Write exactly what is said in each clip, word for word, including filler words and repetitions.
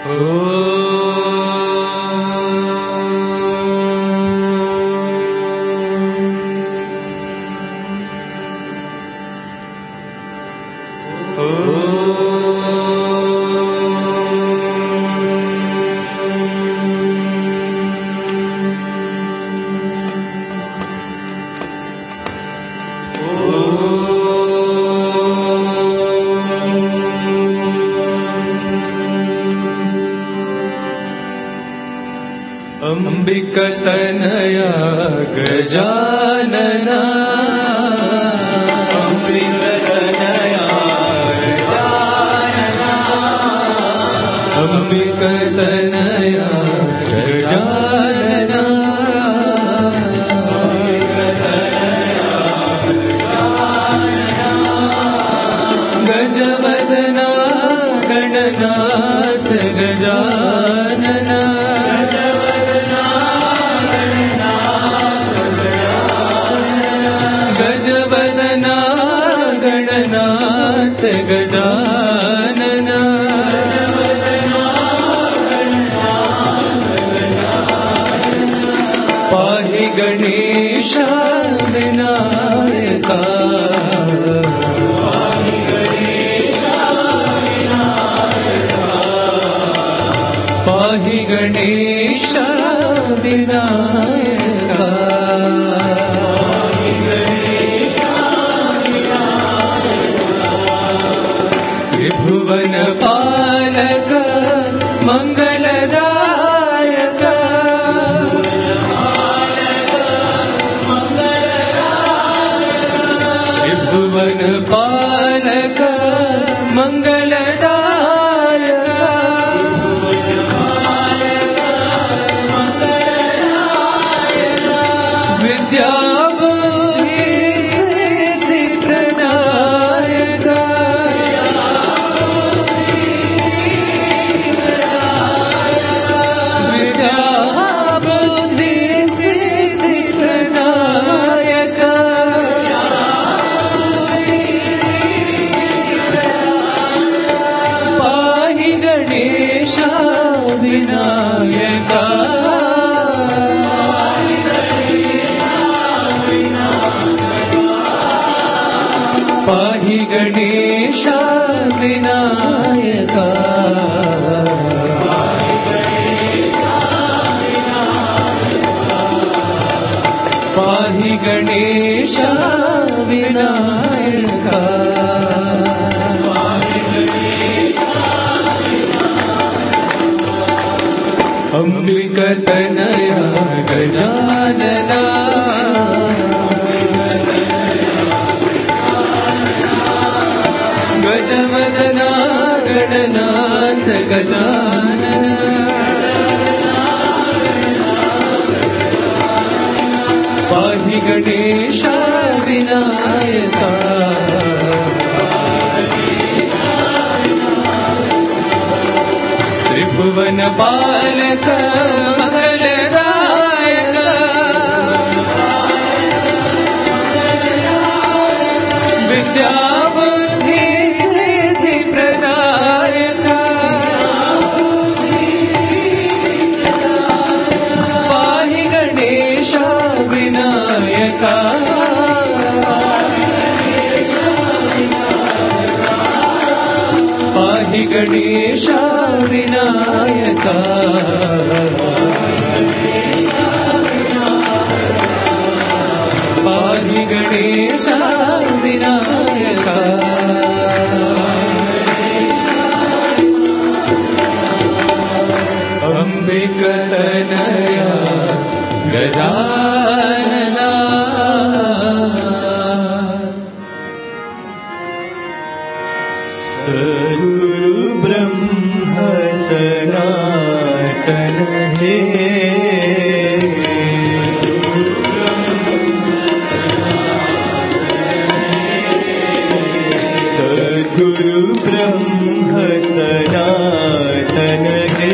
अंबिकतनया गजानना अंबिकतनया गजानना अंबिकतनया गजानना गजवदना गणनाथ गजानना गजवदना गणनाथ गजानना पाहि गणेश विनायका पाहि गणेश विनायका त्रिभुवन पालक मंगलदायक त्रिभुवन पालक मंगलदायक विद्या विनायका पाहि गणेश विनायका पाहि गणेश विनायका अंबिकतनया गजानना गजवदना गणनाथ गजानना पाहि गणेश विनायका त्रिभुवन पालक मंगलदायक विद्या बुद्धि सिद्धि प्रदायक पाहि गणेश विनायका पाहि गणेश विनायका पाहि गणेश विनायका अंबिकतनया गजानना सद्गुरु ब्रह्म सनातन हे सद्गुरु ब्रह्म सनातन हे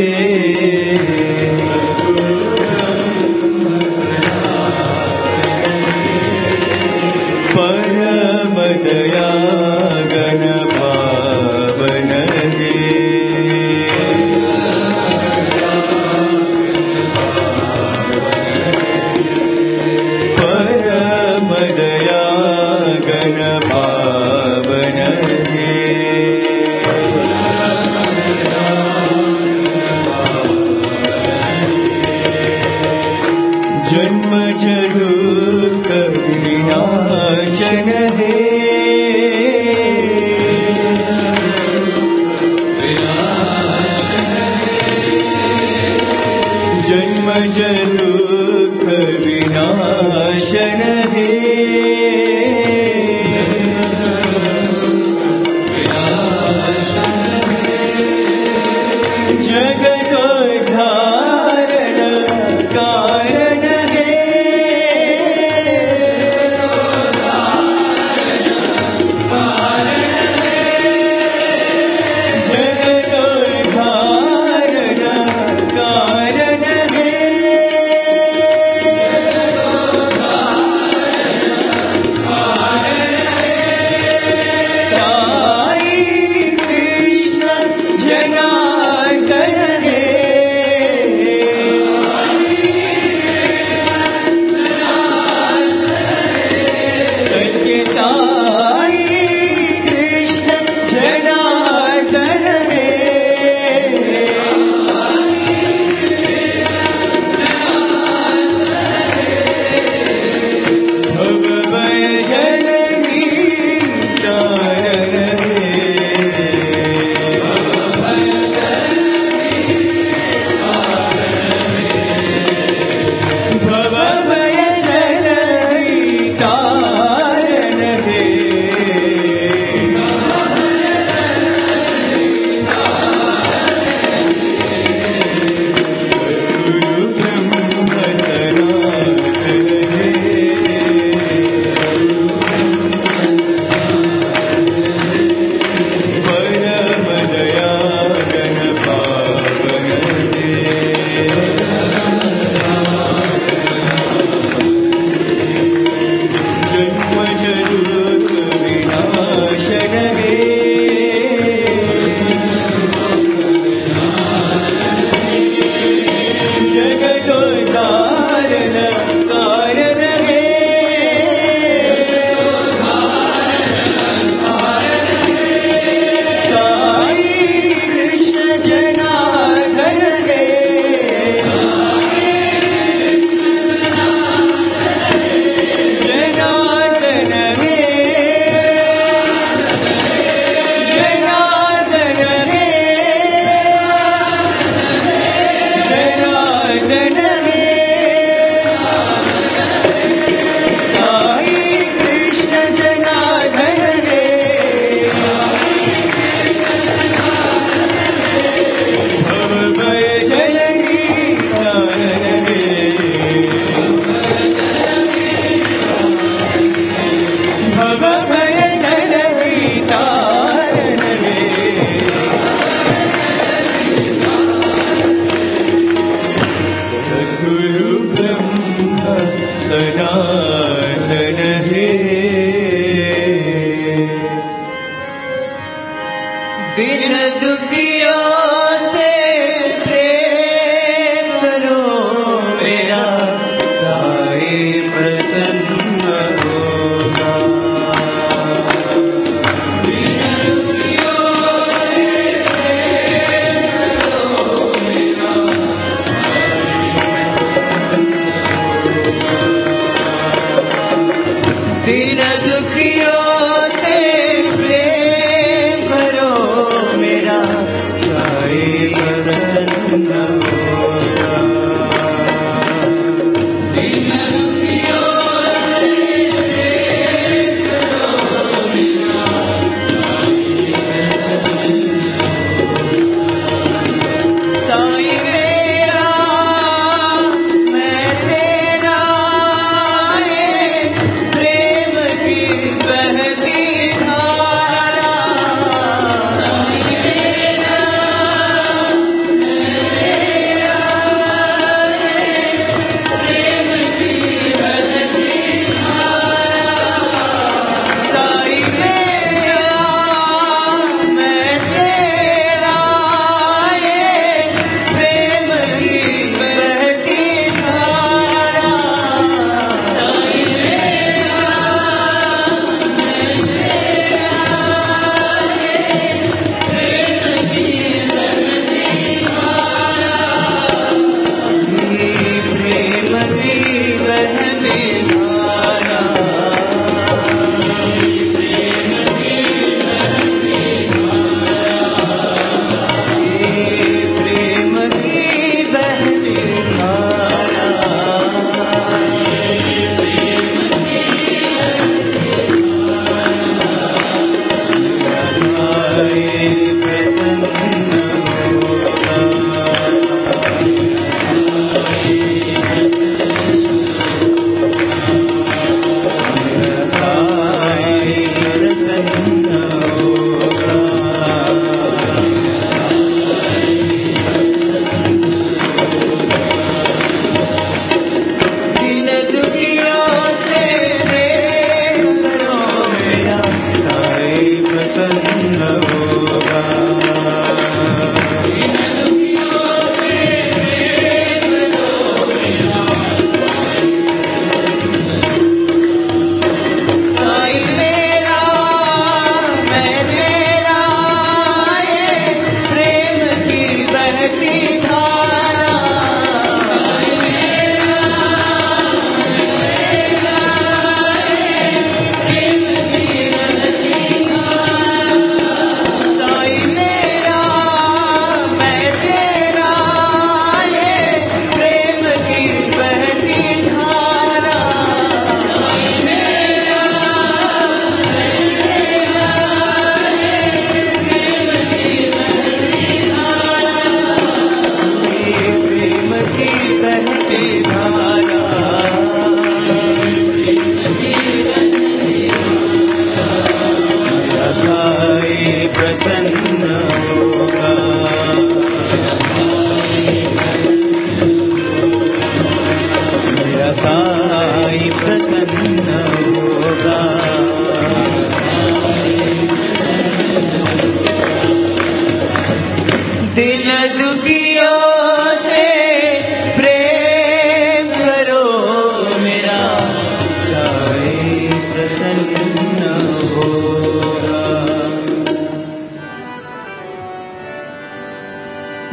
परम दया गण पावन हे दुख विनाशन हे से प्रेम करो मेरा साईं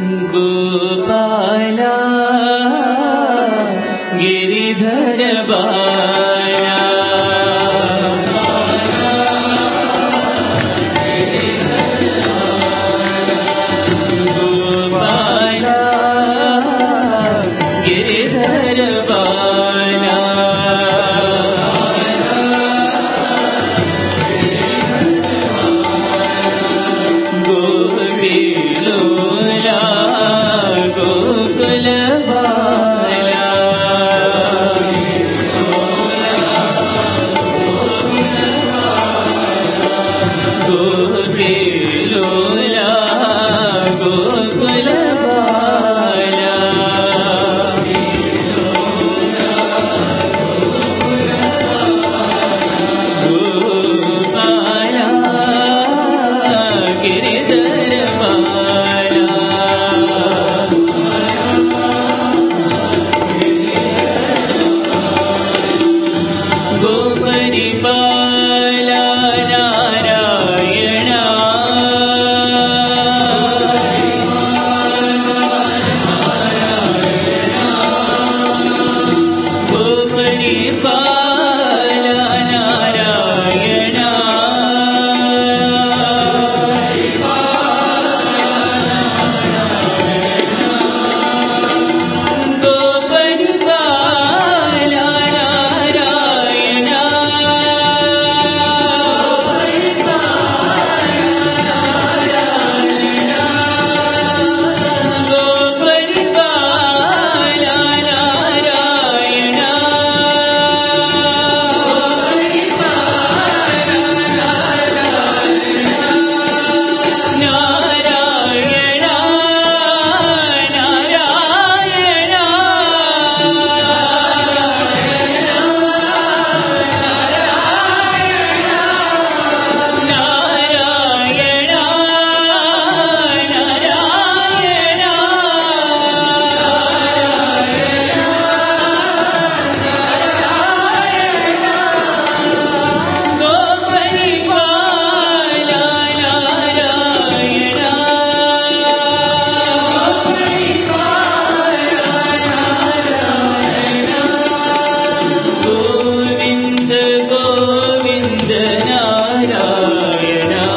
गोपाला गिरिधर बाला गोपाला गिरिधर बाला गोपीलोला गोकुल बाला गोपीलोला गोकुल बाला गोपाला गिरिधर बाला गोपरिपाला नारायणा गोपरिपाला नारायणा गोपरिपाला नारायणा गोपरिपाला नारायणा नारायणा नारायणा नारायणा गोपरिपाला नारायणा गोविंद गोविंद नारायणा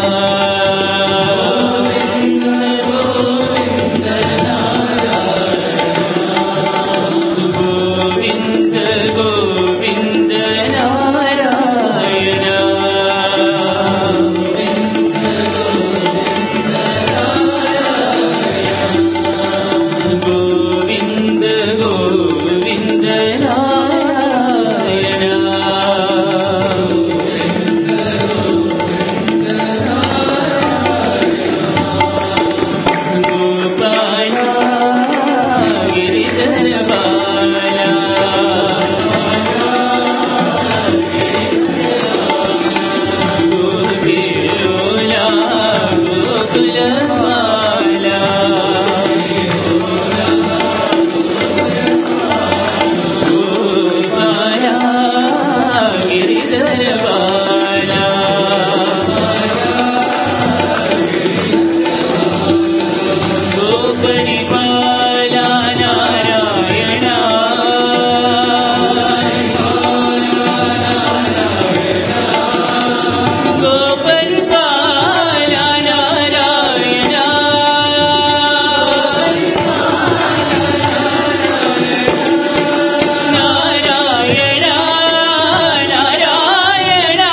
गोविंद गोविंद नारायणा गोविंद गोविंद नारायणा गोपाला गिरिधर बाला गोपीलोला गोकुल बाला गोपाला गिरिधर बाला गोपरिपाला नारायणा गोपरिपाला नारायणा नारायणा नारायणा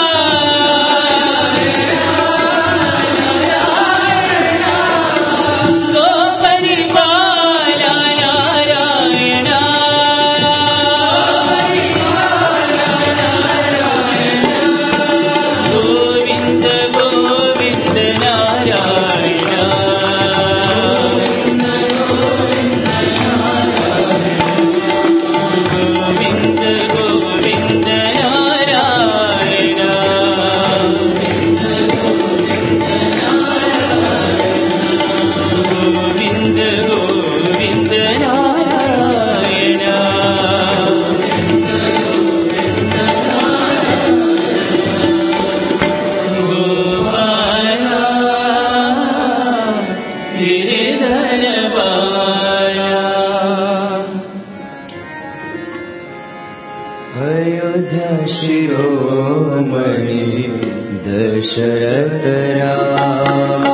गोपरिपाला नारायणा गोविंद गोविंद नारायणा गोविंद गोविंद नारायणा गोविंद गोविंद नारायणा गोपाला अयोध्या शिरोमणि दशरथ रामा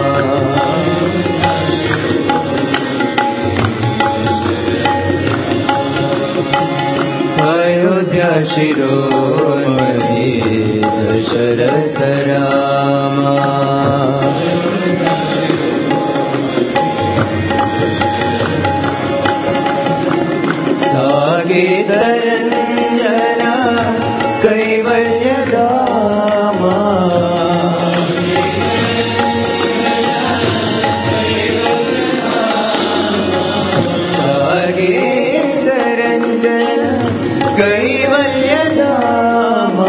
अयोध्या शिरोमणि दशरथ रामा सागीतरञ्जना कैवल्यधामा सागीतरञ्जना कैवल्यधामा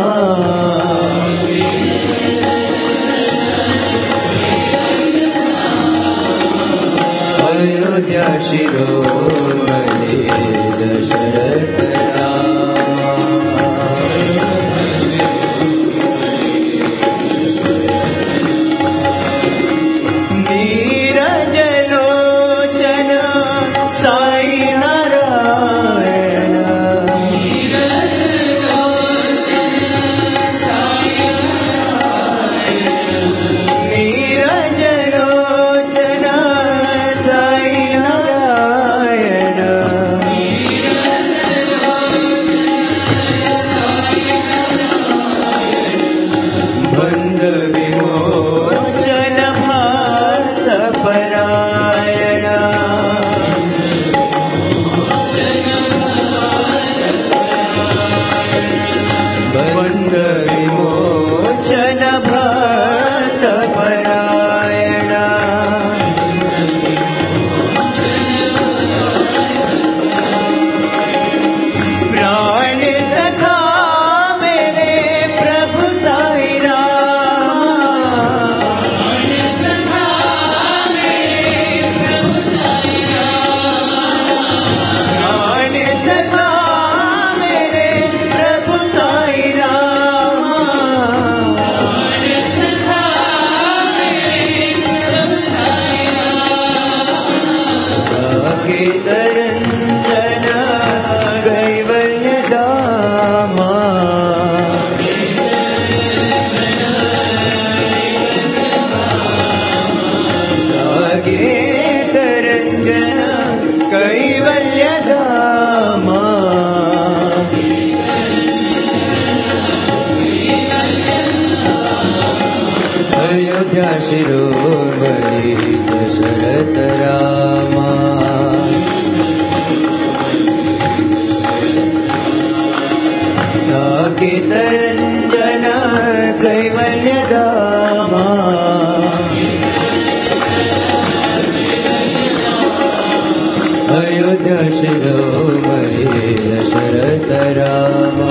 अयोध्या शिरोमणि दशरथ रामा नीरजलोचन साई नारायण नीरजलोचन साई नारायण बंध विमोचन भात परायण बंध विमोचन भात परायण प्राण सखा मेरे प्रभु साई प्राण सखा मेरे प्रभु साई साकेतरञ्जन कैवल्यधामा साकेतरञ्जन कैवल्यधामा अयोध्या शिरोमणि दशरथ रामा साकेतरञ्जन कैवल्यधामा अयोध्या शिरोमणि दशरथ रामा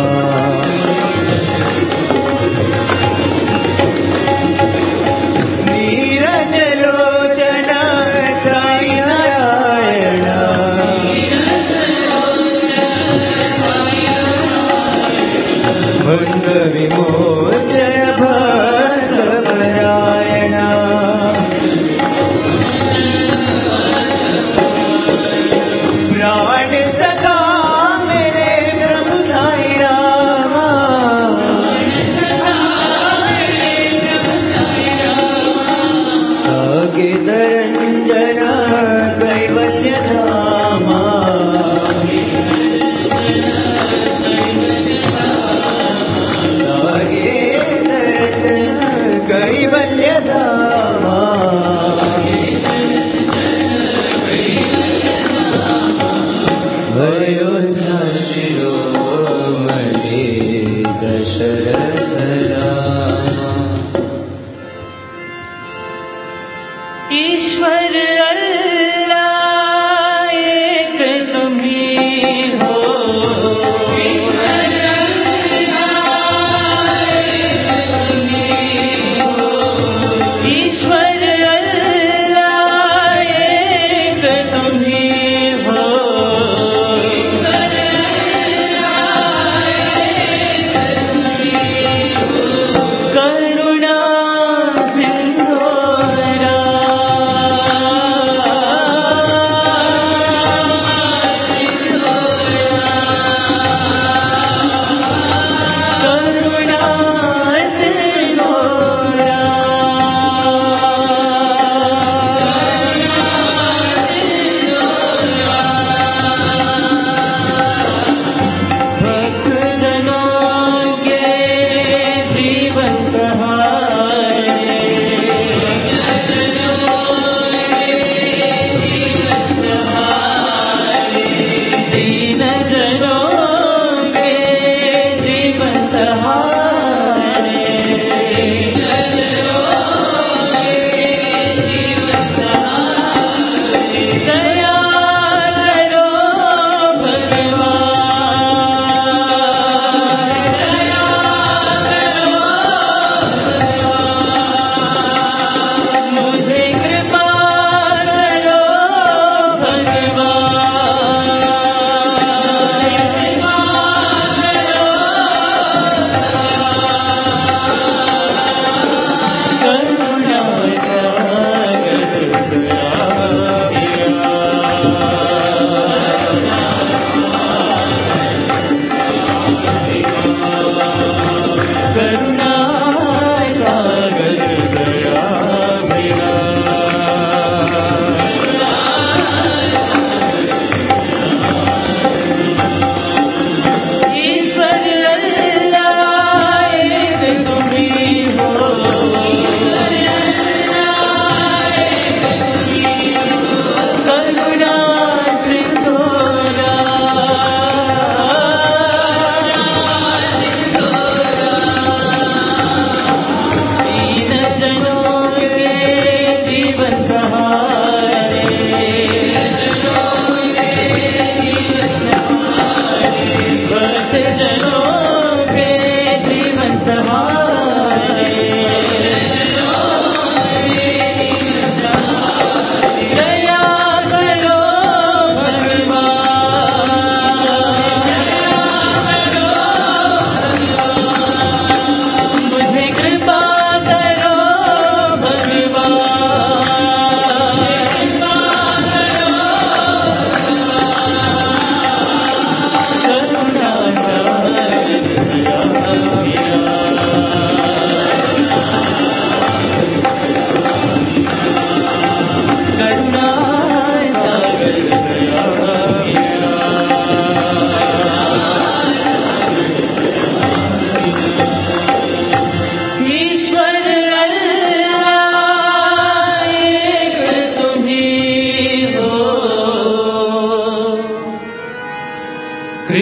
नीरजलोचन साई नारायण बंध विमोचन भात परायण प्राण सखा मेरे प्रभु साई रामा साकेतरञ्जन कैवल्यधामा साकेतरञ्जन कैवल्यधामा अयोध्या शिरोमणि दशरथ रामा ईश्वर अल्लाह एक तुम ही हो ईश्वर अल्लाह एक तुम ही हो ईश्वर अल्लाह एक तुम ही हो ईश्वर अल्लाह एक तुम ही हो करुणा सिंधु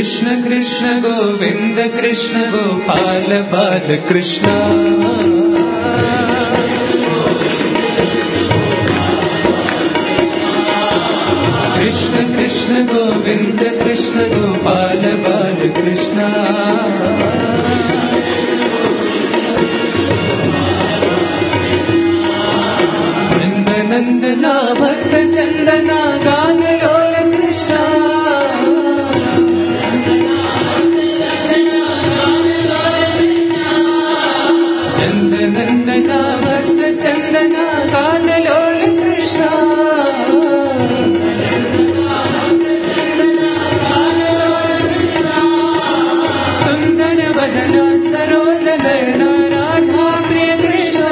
कृष्ण कृष्ण गोविंद कृष्ण गोपाल बाल कृष्ण कृष्ण कृष्ण गोविंद कृष्ण गोपाल बाल कृष्ण नंद नंदना भक्त चंदना गान लोल कृष्ण नंद नंदना भक्त चंदना गान लोल कृष्ण सुंदर वदना सरोज नयना राधा प्रिय कृष्ण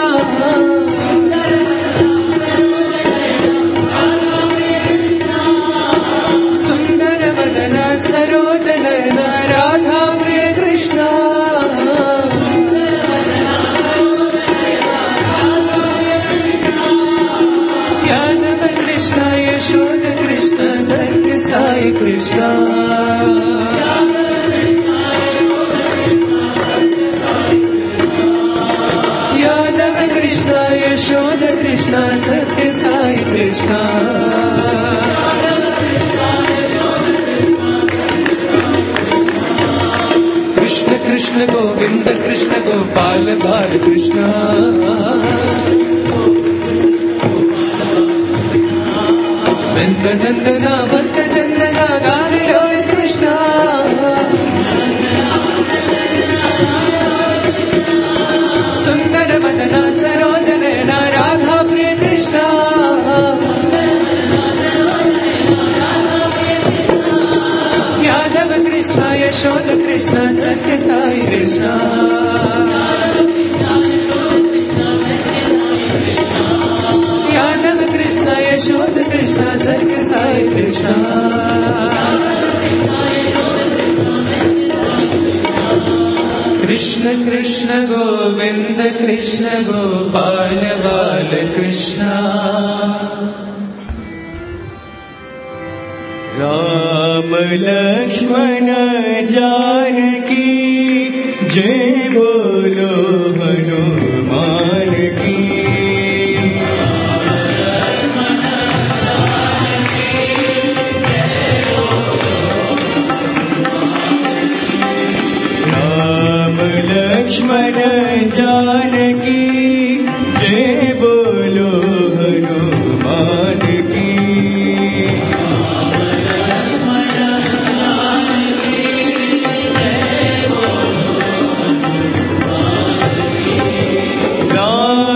सुंदर वदना सरोज नयना राधा प्रिय कृष्ण यादव कृष्ण यशोद कृष्ण सत्य साई कृष्ण यादव कृष्ण यशोद कृष्ण सत्य साई कृष्ण कृष्ण कृष्ण गोविंद कृष्ण गोपाल बाल कृष्ण नंद नंदना भक्त चंदना गान लोल कृष्ण सुंदर वदना सरोज नयना राधा प्रिय कृष्ण यादव कृष्ण यशोद कृष्ण सत्य साई कृष्ण यादव कृष्ण यशोद कृष्ण सत्य साई कृष्ण कृष्ण कृष्ण गोविंद कृष्ण गोपाल बाल कृष्ण राम लक्ष्मण जानकी जय बोलो हनुमान की राम लक्ष्मण जानकी जय बोलो हनुमान की राम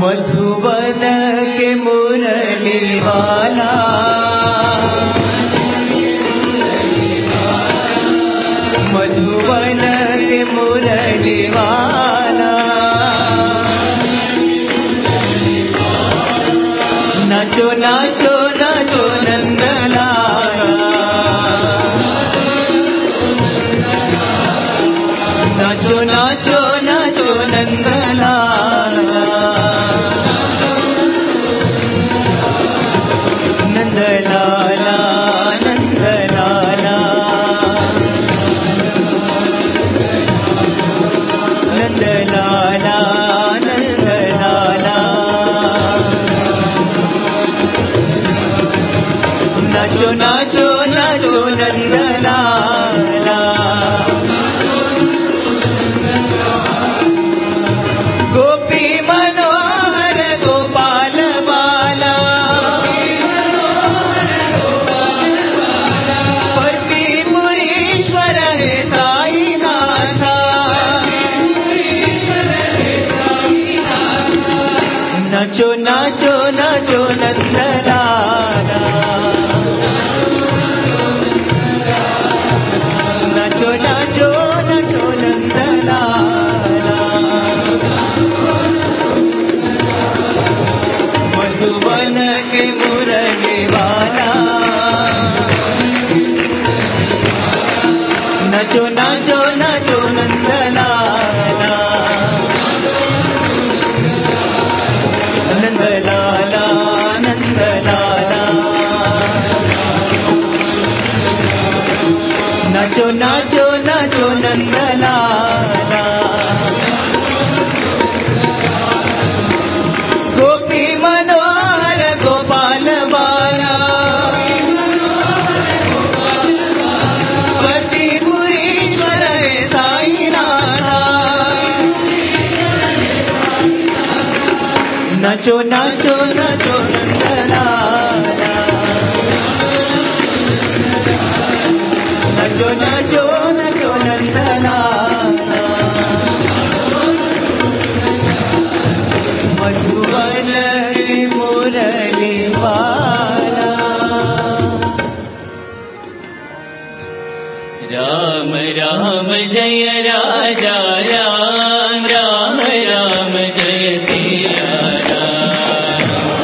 मधुबन के मुरली वाला मधुबन के मुरली वाला नाचो नाचो नाचो नंदलाला नाचो नाचो नाचो नंदलाला नंदलाला नंदलाला नंदलाला नंदलाला नाचो नाचो नाचो नंदलाला गोपी मनोहर गोपाल बाला प्रतिपुरीश्वर हे साईनाथा नाचो नाचो नाचो नंदलाला नाचो नाचो नाचो नंदलाला मधुबन के मुरली वाला नाचो नाचो नाचो नंदलाला नंदलाला नंदलाला नाचो नाचो नाचो नंदलाला गोपी मनोहर गोपाल बाला प्रतिपुरीश्वर हे साईनाथा नाचो नाचो नाचो नंदलाला नाचो नाचो नाचो नंदलाला मधुबन के मुरली वाला राम राम जय राजा राम राम राम जय सिया राम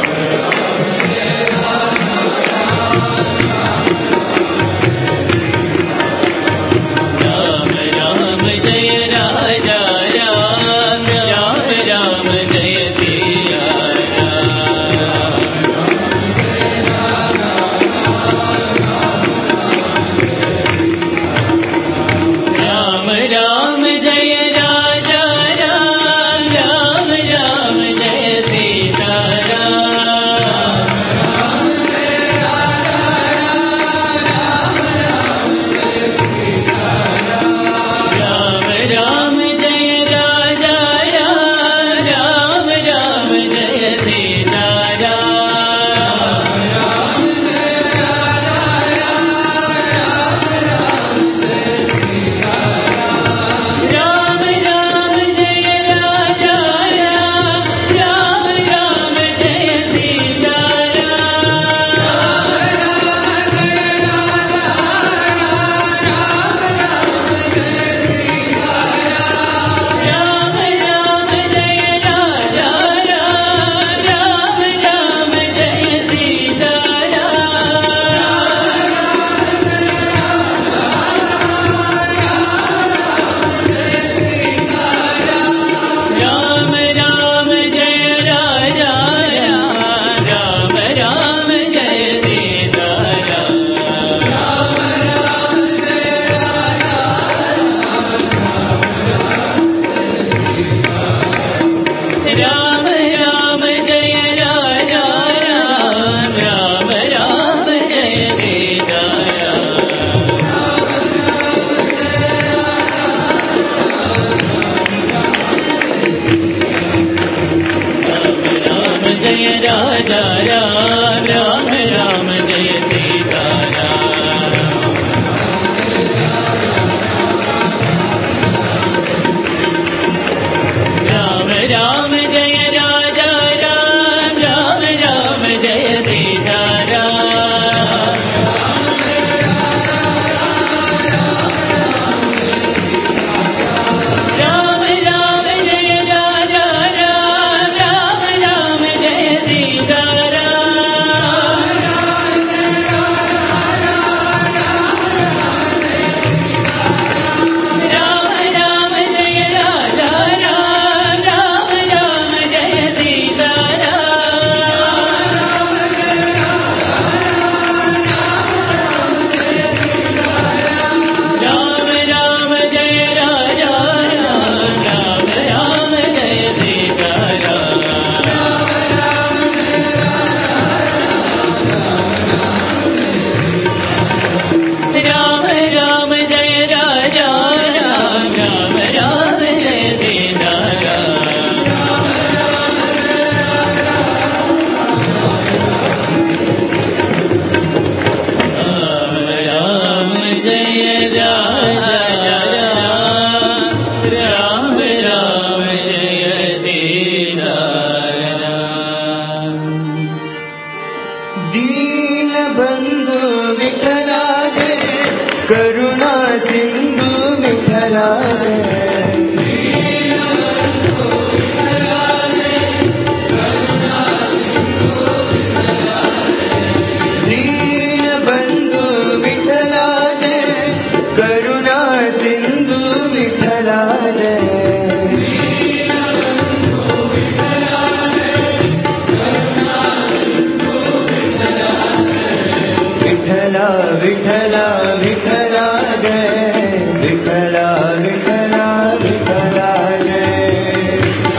विठला विठला जय विठला विठला विठला जय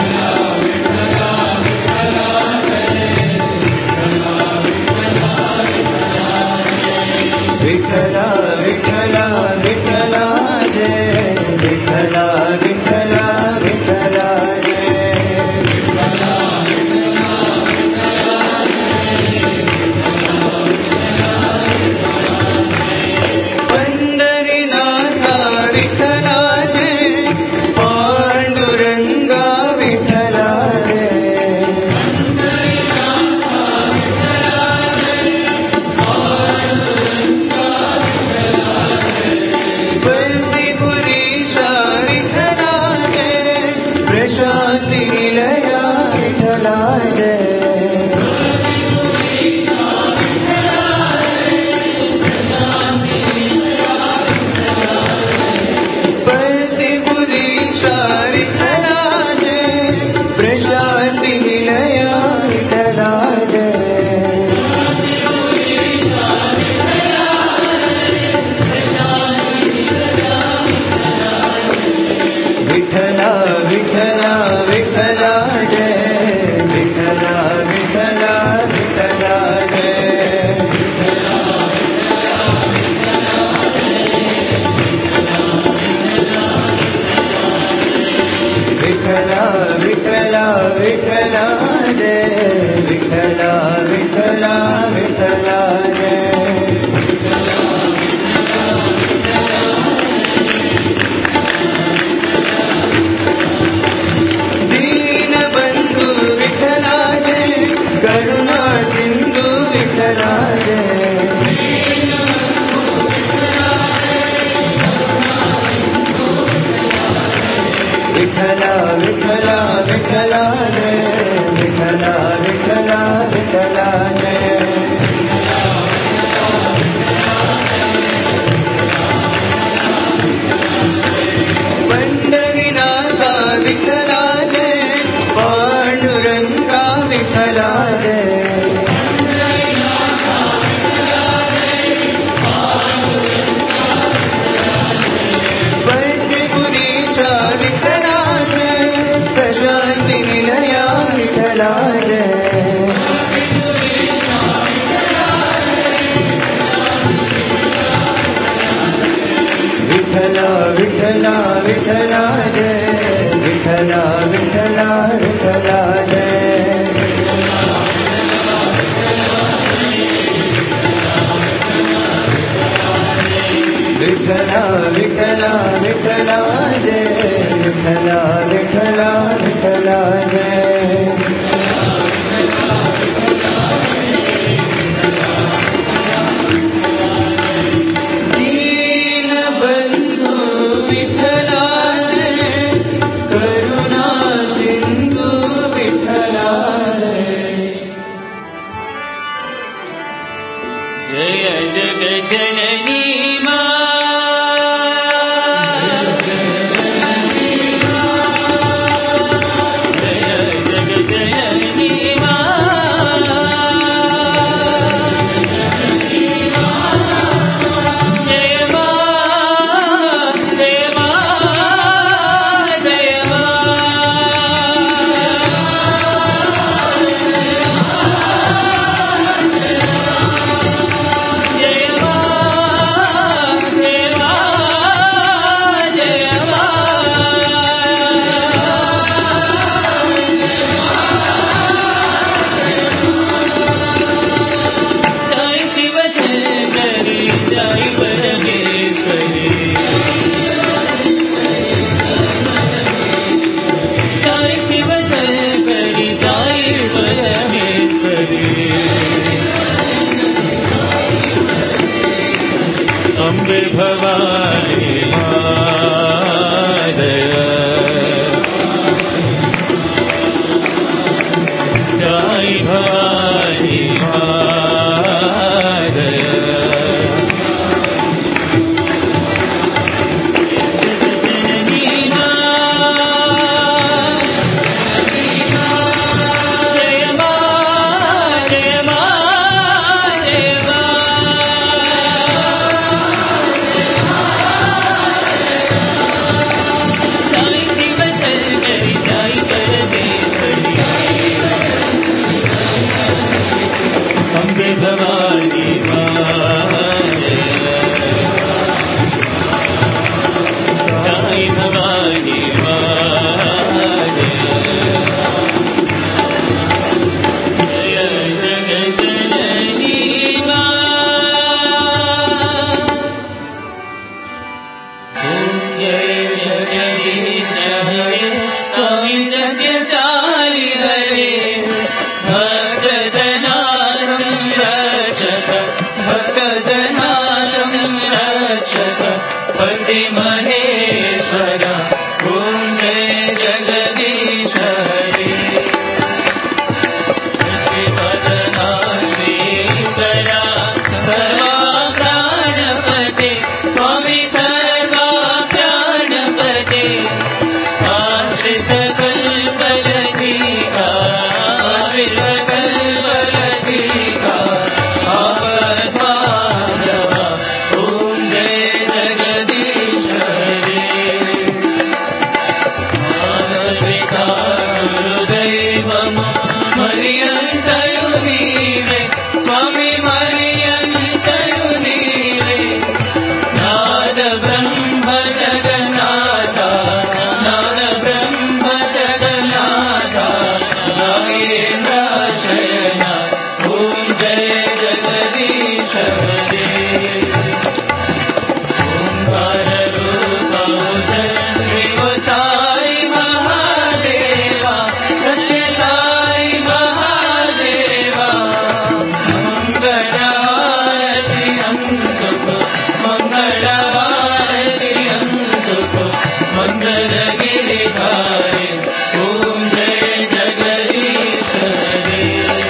विठला विठला विठला जय विठला विठला विठला जय మాతా గురుదైవము మరి అంతయు నీవే స్వామి మరి అంతయు నీవే నాద బ్రహ్మ జగన్నాథ నాద బ్రహ్మ జగన్నాథ నాగేంద్ర శయన ఓం జయ జగదీశ హరే ఓంకార రూప జయ శివ సాయి మహాదేవా సత్య సాయి మహాదేవా మంగళహారతి అందుకో మంగళహారతి అందుకో మంగళగిరిధారి ఓం జయ జగదీశ హరే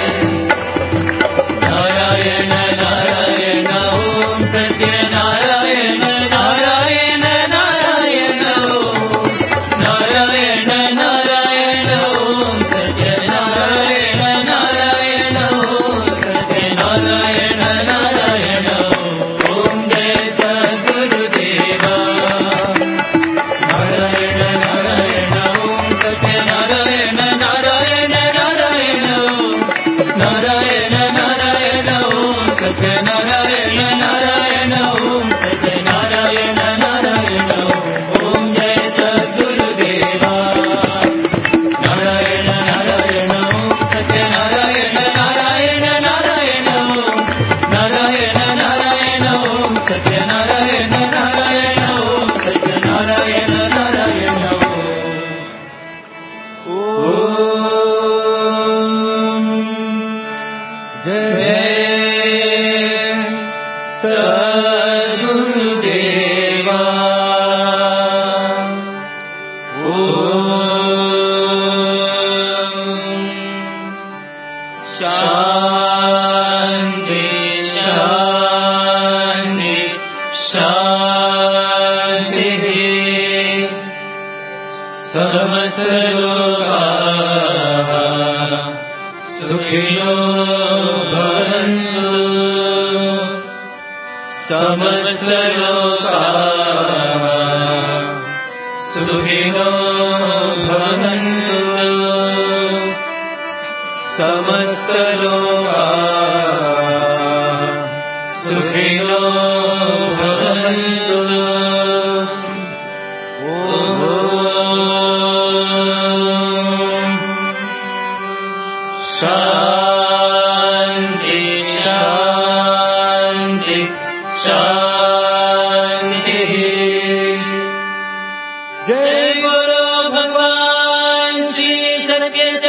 నారాయణ నారాయణ ఓం సత్యనారాయణ నారాయణ నారాయణ ఓం నారాయణ నారాయణ ఓం సత్యనారాయణ నారాయణ ఓం సత్యనారాయణ నారాయణ ఓం జయ సద్గురుదేవా నారాయణ నారాయణ ఓం సత్యనారాయణ నారాయణ నారాయణ ఓం నారాయణ నారాయణ ఓం సత్యనారాయణ నారాయణ ఓం సత్యనారాయణ నారాయణ ఓం జయ సద్గురుదేవా నారాయణ నారాయణ ఓం సత్యనారాయణ నారాయణ నారాయణ ఓం నారాయణ నారాయణ ఓం సత్యనారాయణ నారాయణ ఓం సత్యనారాయణ నారాయణ ఓం జయ సద్గురుదేవా ఓం శాంతి శాంతి శాంతి సమస్తలోకాః సుఖినో భవంతు సమస్తలోకాః సుఖినో భవంతు సమస్తలోకాః సుఖినో భవంతు ఓం శాంతి శాంతి శాంతి జై గురు భగవాన్ శ్రీ సత్య